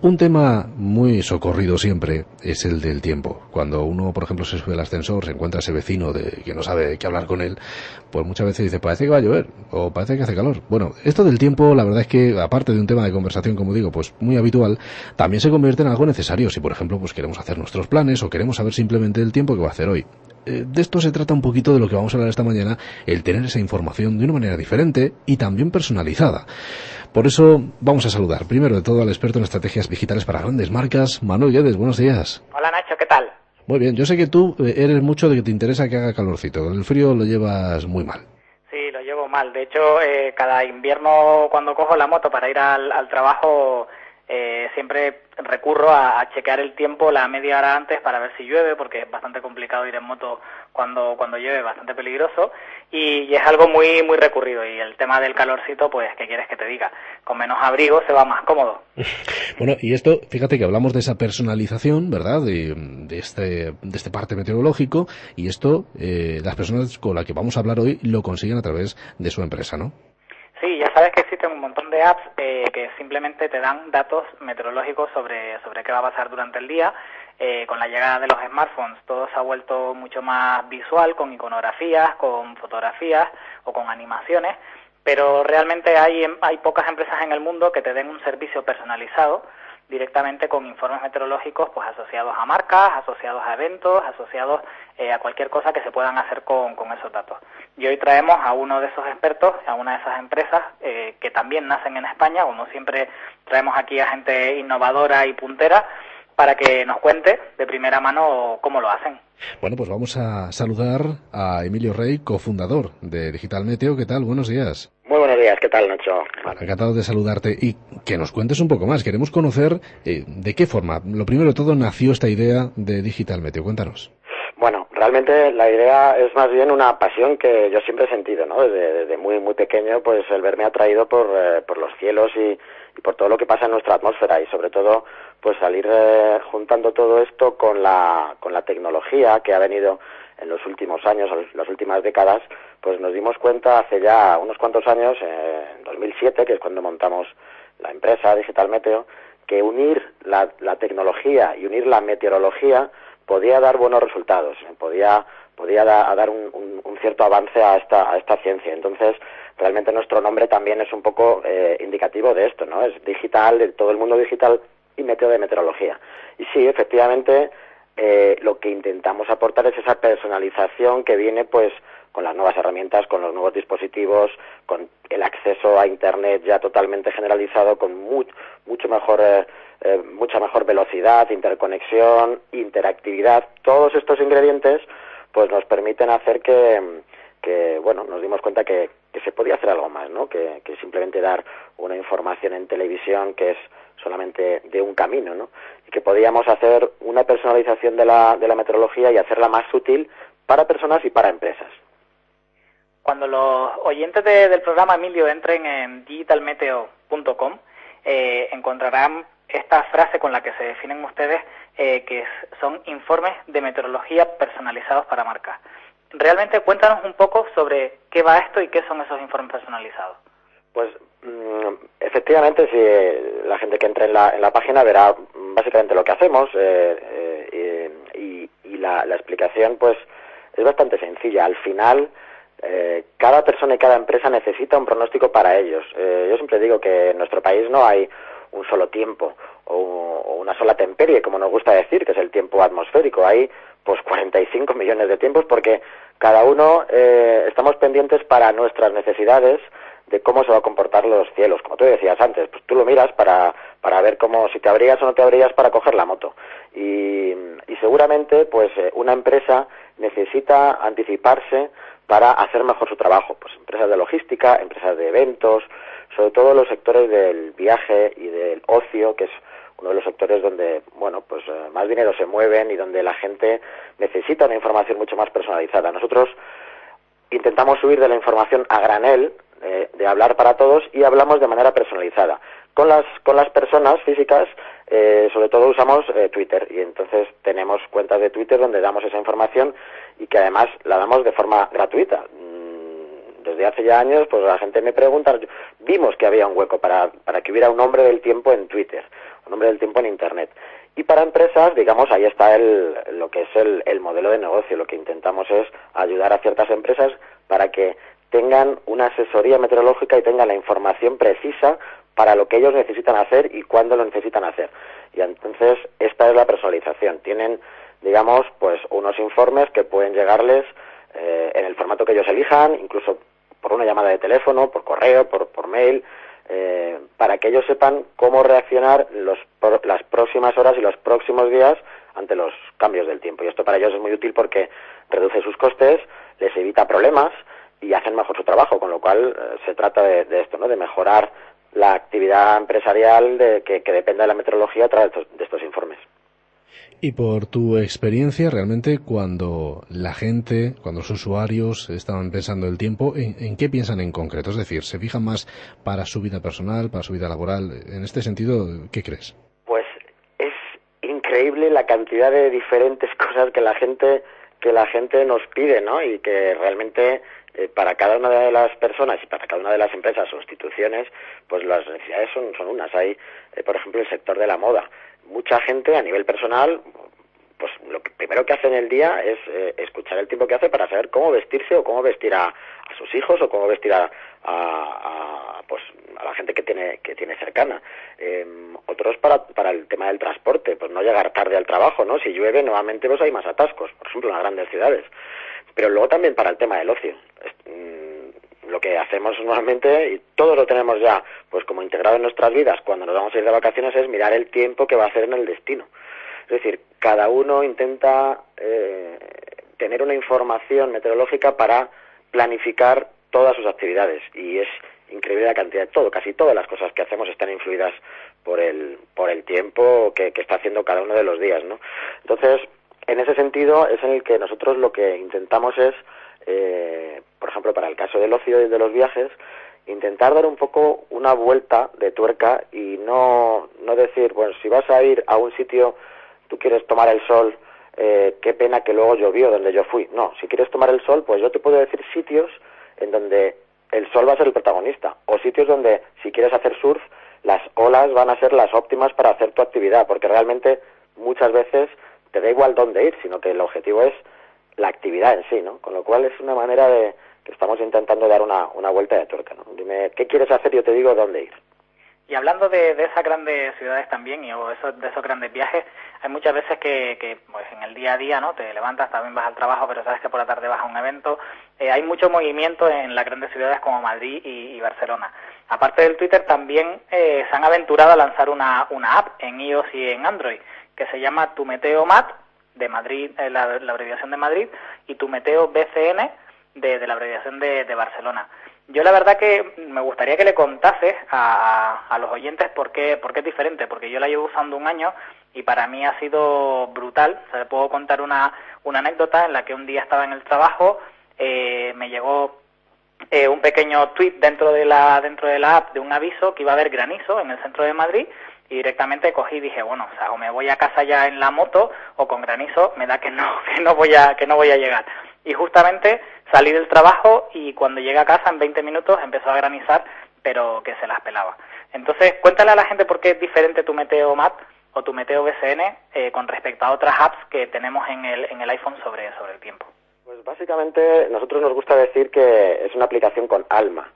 Un tema muy socorrido siempre es el del tiempo. Cuando uno, por ejemplo, se sube al ascensor, se encuentra ese vecino que no sabe qué hablar con él, pues muchas veces dice, parece que va a llover, o parece que hace calor. Bueno, esto del tiempo, la verdad es que, aparte de un tema de conversación, como digo, pues muy habitual, también se convierte en algo necesario si, por ejemplo, pues queremos hacer nuestros planes o queremos saber simplemente el tiempo que va a hacer hoy. De esto se trata un poquito de lo que vamos a hablar esta mañana, el tener esa información de una manera diferente y también personalizada. Por eso vamos a saludar primero de todo al experto en estrategias digitales para grandes marcas, Manuel Guedes. Buenos días. Hola Nacho, ¿qué tal? Muy bien, yo sé que tú eres mucho de que te interesa que haga calorcito, el frío lo llevas muy mal. Sí, lo llevo mal. De hecho, cada invierno cuando cojo la moto para ir al trabajo, siempre recurro a chequear el tiempo la media hora antes para ver si llueve, porque es bastante complicado ir en moto cuando llueve, bastante peligroso, y es algo muy muy recurrido. Y el tema del calorcito, pues, ¿qué quieres que te diga? Con menos abrigo se va más cómodo. Bueno, y esto, fíjate que hablamos de esa personalización, ¿verdad? De este parte meteorológico, y esto, las personas con las que vamos a hablar hoy lo consiguen a través de su empresa, ¿no? Sí, ya sabes que existen un montón de apps que simplemente te dan datos meteorológicos sobre qué va a pasar durante el día. Con la llegada de los smartphones todo se ha vuelto mucho más visual, con iconografías, con fotografías o con animaciones, pero realmente hay pocas empresas en el mundo que te den un servicio personalizado directamente con informes meteorológicos pues asociados a marcas, asociados a eventos, asociados a cualquier cosa que se puedan hacer con esos datos. Y hoy traemos a uno de esos expertos, a una de esas empresas que también nacen en España, como siempre traemos aquí a gente innovadora y puntera para que nos cuente de primera mano cómo lo hacen. Bueno, pues vamos a saludar a Emilio Rey, cofundador de Digital Meteo. ¿Qué tal? Buenos días. Muy buenos días, ¿qué tal, Nacho? Encantado de saludarte y que nos cuentes un poco más. Queremos conocer de qué forma, lo primero de todo, nació esta idea de Digital Meteo. Cuéntanos. Bueno, realmente la idea es más bien una pasión que yo siempre he sentido, ¿no? Desde muy muy pequeño, pues el verme atraído por los cielos y por todo lo que pasa en nuestra atmósfera y sobre todo pues salir juntando todo esto con la tecnología que ha venido en los últimos años, en las últimas décadas, pues nos dimos cuenta hace ya unos cuantos años, en 2007, que es cuando montamos la empresa Digital Meteo, que unir la tecnología y unir la meteorología podía dar buenos resultados, podía dar un cierto avance a esta ciencia. Entonces, realmente nuestro nombre también es un poco indicativo de esto, ¿no? Es digital, de todo el mundo digital y meteo de meteorología. Y sí, efectivamente, lo que intentamos aportar es esa personalización que viene, pues, con las nuevas herramientas, con los nuevos dispositivos, con el acceso a Internet ya totalmente generalizado, con mucha mejor velocidad, interconexión, interactividad. Todos estos ingredientes pues nos permiten hacer que bueno, nos dimos cuenta que se podía hacer algo más, ¿no? Que simplemente dar una información en televisión que es solamente de un camino, ¿no? Y que podíamos hacer una personalización de la meteorología y hacerla más útil para personas y para empresas. Cuando los oyentes del programa, Emilio, entren en digitalmeteo.com, encontrarán esta frase con la que se definen ustedes, que son informes de meteorología personalizados para marcas. Realmente cuéntanos un poco sobre qué va esto y qué son esos informes personalizados. Pues efectivamente, si la gente que entre en la página verá básicamente lo que hacemos y la explicación pues es bastante sencilla. Al final, cada persona y cada empresa necesita un pronóstico para ellos. Yo siempre digo que en nuestro país no hay un solo tiempo o una sola temperie, como nos gusta decir, que es el tiempo atmosférico. Hay pues 45 millones de tiempos porque cada uno estamos pendientes para nuestras necesidades de cómo se va a comportar los cielos. Como tú decías antes, pues tú lo miras para ver cómo, si te abrigas o no te abrigas para coger la moto. Y seguramente pues una empresa necesita anticiparse para hacer mejor su trabajo. Pues empresas de logística, empresas de eventos, sobre todo los sectores del viaje y del ocio, que es uno de los sectores donde, bueno, pues más dinero se mueven y donde la gente necesita una información mucho más personalizada. Nosotros intentamos subir de la información a granel, de hablar para todos, y hablamos de manera personalizada. Con las personas físicas, sobre todo usamos Twitter, y entonces tenemos cuentas de Twitter donde damos esa información y que además la damos de forma gratuita. Desde hace ya años, pues la gente me pregunta, vimos que había un hueco para que hubiera un hombre del tiempo en Twitter. nombre del tiempo en Internet. Y para empresas, digamos, ahí está lo que es el modelo de negocio. Lo que intentamos es ayudar a ciertas empresas para que tengan una asesoría meteorológica y tengan la información precisa para lo que ellos necesitan hacer y cuándo lo necesitan hacer. Y entonces esta es la personalización. Tienen, digamos, pues unos informes que pueden llegarles en el formato que ellos elijan, incluso por una llamada de teléfono, por correo, por mail, para que ellos sepan cómo reaccionar las próximas horas y los próximos días ante los cambios del tiempo. Y esto para ellos es muy útil porque reduce sus costes, les evita problemas y hacen mejor su trabajo, con lo cual se trata de esto, ¿no? De mejorar la actividad empresarial que dependa de la meteorología a través de estos informes. Y por tu experiencia, realmente, cuando la gente, cuando los usuarios estaban pensando el tiempo, ¿en qué piensan en concreto? Es decir, ¿se fijan más para su vida personal, para su vida laboral? En este sentido, ¿qué crees? Pues es increíble la cantidad de diferentes cosas que la gente nos pide, ¿no? Y que realmente para cada una de las personas y para cada una de las empresas o instituciones, pues las necesidades son unas. Hay, por ejemplo, el sector de la moda. Mucha gente a nivel personal, pues lo primero que hace en el día es escuchar el tiempo que hace para saber cómo vestirse o cómo vestir a sus hijos o cómo vestir a la gente que tiene cercana. Otros para el tema del transporte, pues no llegar tarde al trabajo, ¿no? Si llueve, nuevamente pues hay más atascos, por ejemplo, en las grandes ciudades. Pero luego también para el tema del ocio. Lo que hacemos normalmente, y todos lo tenemos ya pues como integrado en nuestras vidas cuando nos vamos a ir de vacaciones, es mirar el tiempo que va a hacer en el destino. Es decir, cada uno intenta tener una información meteorológica para planificar todas sus actividades, y es increíble la cantidad de todo. Casi todas las cosas que hacemos están influidas por el tiempo que está haciendo cada uno de los días, ¿no? Entonces, en ese sentido es en el que nosotros lo que intentamos es, por ejemplo, para el caso del ocio y de los viajes, intentar dar un poco una vuelta de tuerca y no decir, bueno, si vas a ir a un sitio, tú quieres tomar el sol, qué pena que luego llovió donde yo fui. No, si quieres tomar el sol, pues yo te puedo decir sitios en donde el sol va a ser el protagonista, o sitios donde, si quieres hacer surf, las olas van a ser las óptimas para hacer tu actividad, porque realmente muchas veces te da igual dónde ir, sino que el objetivo es la actividad en sí, ¿no? Con lo cual es una manera de que estamos intentando dar una vuelta de tuerca, ¿no? Dime, ¿qué quieres hacer? Yo te digo dónde ir. Y hablando de esas grandes ciudades también, de esos grandes viajes, hay muchas veces que pues en el día a día, ¿no? Te levantas, también vas al trabajo, pero sabes que por la tarde vas a un evento. Hay mucho movimiento en las grandes ciudades como Madrid y Barcelona. Aparte del Twitter, también se han aventurado a lanzar una app en iOS y en Android, que se llama Tu Meteo Mat, de Madrid, la abreviación de Madrid, y Tu Meteo BCN, de la abreviación de Barcelona. Yo la verdad que me gustaría que le contases a los oyentes por qué es diferente, porque yo la llevo usando un año y para mí ha sido brutal. O sea, le puedo contar una anécdota en la que un día estaba en el trabajo, me llegó un pequeño tweet dentro de la app de un aviso que iba a haber granizo en el centro de Madrid, y directamente cogí y dije, bueno, o sea, o me voy a casa ya en la moto o con granizo me da que no voy a llegar. Y justamente salí del trabajo y cuando llegué a casa en 20 minutos empezó a granizar, pero que se las pelaba. Entonces, cuéntale a la gente por qué es diferente Tu Meteo Mat o Tu Meteo BCN con respecto a otras apps que tenemos en el iPhone sobre el tiempo. Pues básicamente nosotros nos gusta decir que es una aplicación con alma.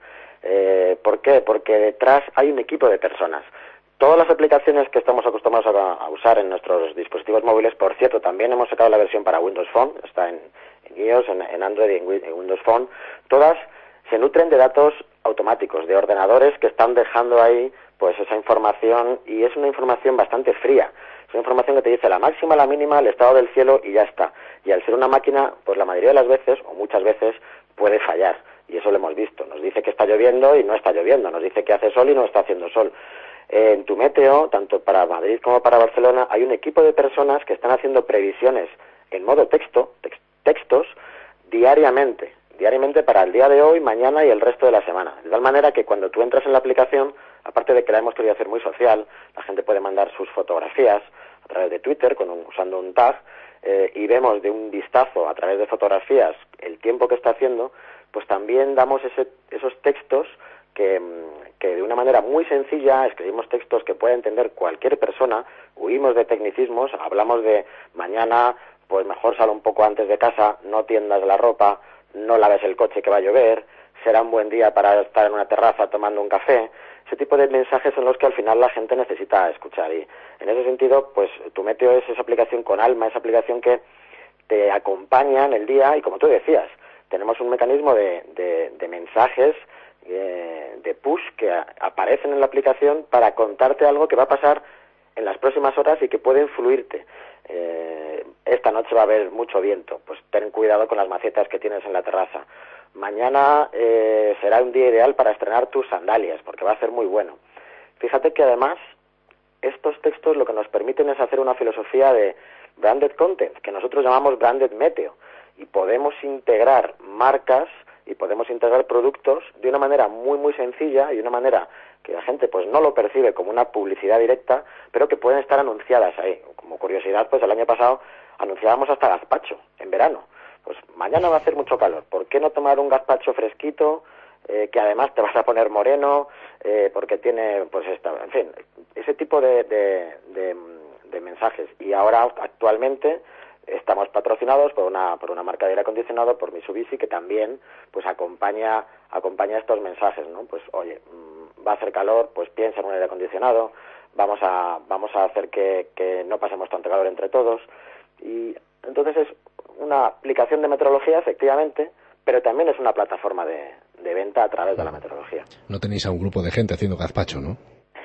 ¿Por qué? Porque detrás hay un equipo de personas. Todas las aplicaciones que estamos acostumbrados a usar en nuestros dispositivos móviles, por cierto, también hemos sacado la versión para Windows Phone, está en iOS, en Android y en Windows Phone, todas se nutren de datos automáticos, de ordenadores que están dejando ahí pues esa información, y es una información bastante fría. Es una información que te dice la máxima, la mínima, el estado del cielo y ya está. Y al ser una máquina, pues la mayoría de las veces, o muchas veces, puede fallar. Y eso lo hemos visto. Nos dice que está lloviendo y no está lloviendo. Nos dice que hace sol y no está haciendo sol. En Tu Meteo, tanto para Madrid como para Barcelona, hay un equipo de personas que están haciendo previsiones en modo textos, diariamente para el día de hoy, mañana y el resto de la semana. De tal manera que cuando tú entras en la aplicación, aparte de que la hemos querido hacer muy social, la gente puede mandar sus fotografías a través de Twitter usando un tag, y vemos de un vistazo a través de fotografías el tiempo que está haciendo, pues también damos esos textos que de una manera muy sencilla escribimos textos que pueda entender cualquier persona, huimos de tecnicismos, hablamos de mañana, pues mejor sal un poco antes de casa, no tiendas la ropa, no laves el coche que va a llover, será un buen día para estar en una terraza tomando un café. Ese tipo de mensajes son los que al final la gente necesita escuchar, y en ese sentido, pues Tu Meteo es esa aplicación con alma, esa aplicación que te acompaña en el día, y como tú decías, tenemos un mecanismo de mensajes, de push que aparecen en la aplicación para contarte algo que va a pasar en las próximas horas y que puede influirte. Esta noche va a haber mucho viento, pues ten cuidado con las macetas que tienes en la terraza. Mañana será un día ideal para estrenar tus sandalias, porque va a ser muy bueno. Fíjate que además estos textos lo que nos permiten es hacer una filosofía de branded content, que nosotros llamamos branded meteo, y podemos integrar marcas y podemos integrar productos de una manera muy muy sencilla y una manera que la gente pues no lo percibe como una publicidad directa, pero que pueden estar anunciadas ahí. Como curiosidad, pues el año pasado anunciábamos hasta gazpacho en verano. Pues mañana va a hacer mucho calor, ¿por qué no tomar un gazpacho fresquito, que además te vas a poner moreno, porque tiene, pues en fin, ese tipo de mensajes. Y ahora actualmente estamos patrocinados por una marca de aire acondicionado, por Mitsubishi, que también pues acompaña estos mensajes, ¿no? Pues oye, va a hacer calor, pues piensa en un aire acondicionado, vamos a hacer que no pasemos tanto calor entre todos. Y entonces es una aplicación de meteorología, efectivamente, pero también es una plataforma de venta a través de la meteorología. No tenéis a un grupo de gente haciendo gazpacho, ¿no?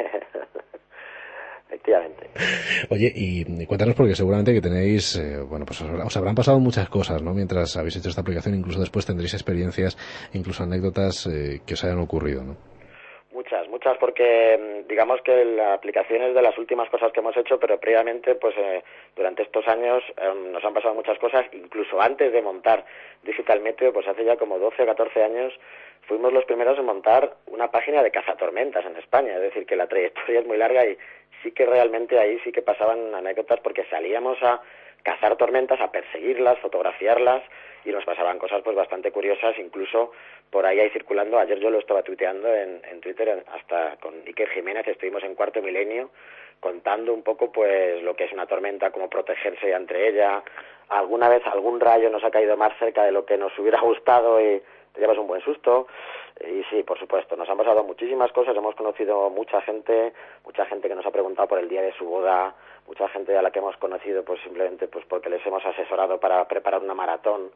Efectivamente. Oye, y cuéntanos, porque seguramente que tenéis, bueno, pues os habrán pasado muchas cosas, ¿no? Mientras habéis hecho esta aplicación, incluso después tendréis experiencias, incluso anécdotas que os hayan ocurrido, ¿no? Muchas, porque digamos que la aplicación es de las últimas cosas que hemos hecho, pero previamente, pues durante estos años nos han pasado muchas cosas, incluso antes de montar Digital Meteo, pues hace ya como 12 o 14 años, fuimos los primeros en montar una página de cazatormentas en España, es decir, que la trayectoria es muy larga y sí que realmente ahí sí que pasaban anécdotas, porque salíamos a cazar tormentas, a perseguirlas, fotografiarlas, y nos pasaban cosas pues bastante curiosas, incluso por ahí circulando. Ayer yo lo estaba tuiteando en Twitter, hasta con Iker Jiménez estuvimos en Cuarto Milenio contando un poco pues lo que es una tormenta, cómo protegerse entre ella. Alguna vez algún rayo nos ha caído más cerca de lo que nos hubiera gustado y te llevas un buen susto. Y sí, por supuesto, nos han pasado muchísimas cosas, hemos conocido mucha gente que nos ha preguntado por el día de su boda, mucha gente a la que hemos conocido pues simplemente pues porque les hemos asesorado para preparar una maratón,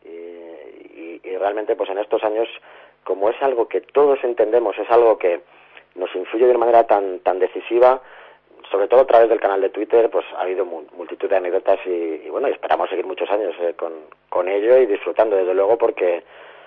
y realmente pues en estos años, como es algo que todos entendemos, es algo que nos influye de una manera tan decisiva, sobre todo a través del canal de Twitter, pues ha habido multitud de anécdotas y bueno, y esperamos seguir muchos años con ello y disfrutando desde luego, porque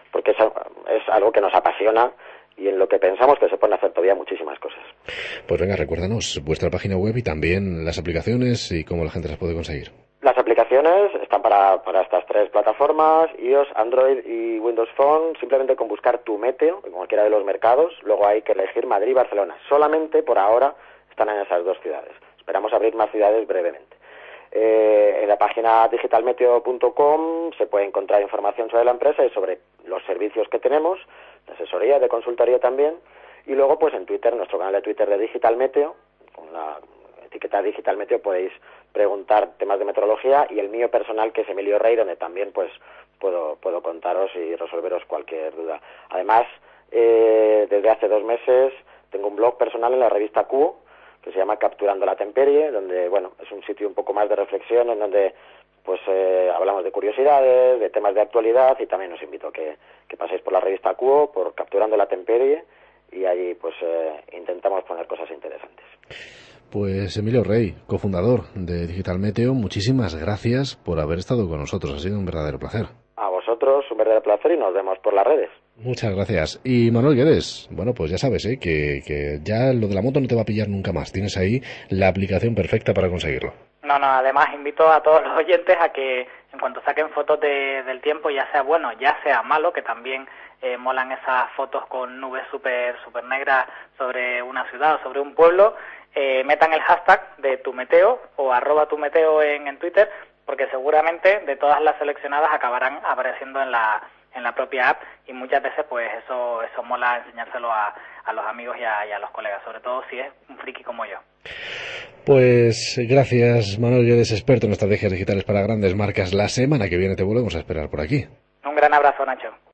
es algo que nos apasiona y en lo que pensamos que se pueden hacer todavía muchísimas cosas. Pues venga, recuérdanos vuestra página web y también las aplicaciones y cómo la gente las puede conseguir. Las aplicaciones están para estas tres plataformas, iOS, Android y Windows Phone, simplemente con buscar Tu Meteo en cualquiera de los mercados. Luego hay que elegir Madrid y Barcelona. Solamente por ahora están en esas dos ciudades. Esperamos abrir más ciudades brevemente. En la página digitalmeteo.com se puede encontrar información sobre la empresa y sobre los servicios que tenemos, de asesoría, de consultoría también. Y luego pues en Twitter, nuestro canal de Twitter de Digital Meteo, con la etiqueta Digital Meteo podéis preguntar temas de meteorología, y el mío personal, que es Emilio Rey, donde también pues puedo contaros y resolveros cualquier duda. Además, desde hace 2 meses tengo un blog personal en la revista Cuo, que se llama Capturando la Temperie, donde, bueno, es un sitio un poco más de reflexión, en donde pues hablamos de curiosidades, de temas de actualidad, y también os invito a que paséis por la revista Cuo, por Capturando la Temperie, y allí pues intentamos poner cosas interesantes. Pues Emilio Rey, cofundador de Digital Meteo, muchísimas gracias por haber estado con nosotros, ha sido un verdadero placer. A vosotros un verdadero placer y nos vemos por las redes. Muchas gracias. Y Manuel Guedes, bueno, pues ya sabes, que ya lo de la moto no te va a pillar nunca más. Tienes ahí la aplicación perfecta para conseguirlo. No, además invito a todos los oyentes a que en cuanto saquen fotos del tiempo, ya sea bueno, ya sea malo, que también molan esas fotos con nubes súper negras sobre una ciudad o sobre un pueblo, metan el hashtag de #tumeteo o @tumeteo en Twitter, porque seguramente de todas las seleccionadas acabarán apareciendo en la en la propia app, y muchas veces pues eso mola enseñárselo a los amigos y a los colegas, sobre todo si es un friki como yo. Pues gracias, Manuel Guedes, experto en estrategias digitales para grandes marcas. La semana que viene te volvemos a esperar por aquí. Un gran abrazo, Nacho.